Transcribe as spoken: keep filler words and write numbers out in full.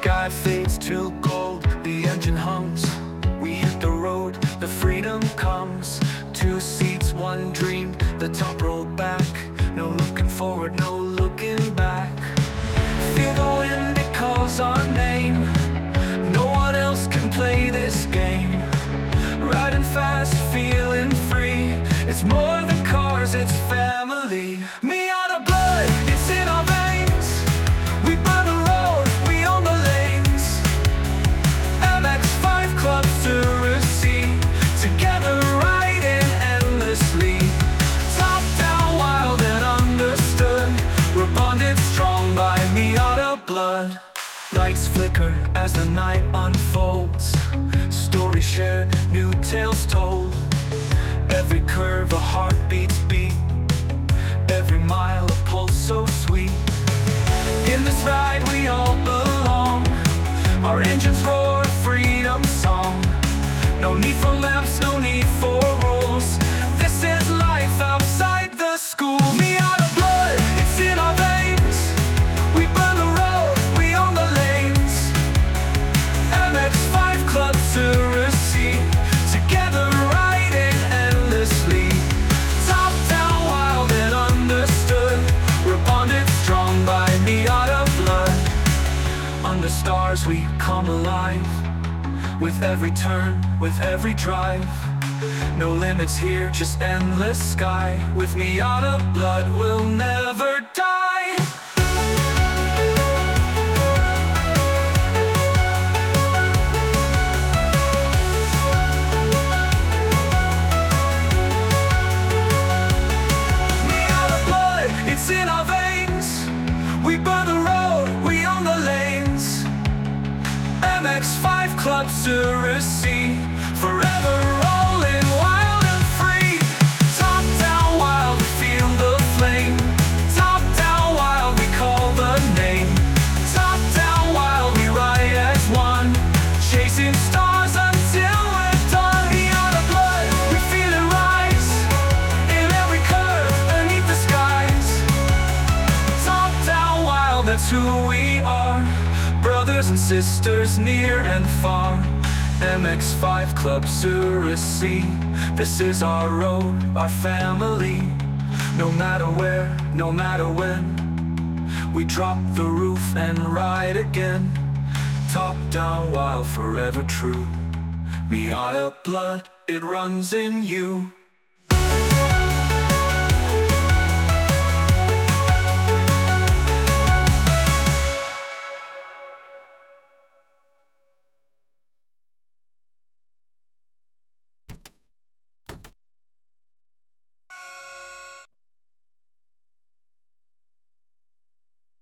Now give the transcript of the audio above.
sky fades to gold, the engine hums. We hit the road, the freedom comes. Two seats, one dream, the top rolled back. No looking forward, no looking back. Feel the wind, it calls our name. No one else can play this game. Riding fast, feeling free. It's more than cars, it's family. Me out of blood, it's in our veins. We burn the road, we own the lanes. M X five Club Surisy, together riding endlessly. Top down, wild and understood. We're bonded strong by Miata blood. Lights flicker as the night unfolds. Stories shared, new tales told. Every curve a heartbeat's beat. Every mile a pulse so sweet. In this ride we all belong. Our engines roar a freedom song. No need for lamps, no need for rules. This is life outside the school. Me out of blood, it's in our veins. We burn the road, we own the lanes. M X five Club Surisy, together riding endlessly. Top down, wild and understood. We're bonded strong by Miata blood. Under stars we come alive. With every turn, with every drive. No limits here, just endless sky. With Miata blood, we'll never die. Miata blood, it's in our veins. We burn the road, we own the lanes. M X five Club Surisy, forever rolling wild and free. Top down wild, we feel the flame. Top down wild, we call the name. Top down wild, we ride as one. Chasing stars until we're done. Miata blood, we feel it rise. In every curve, beneath the skies. Top down wild, that's who we are. Brothers and sisters near and far. M X five Club Surisy, this is our road, our family. No matter where, no matter when, we drop the roof and ride again. Top down wild, forever true. Miata blood, it runs in you.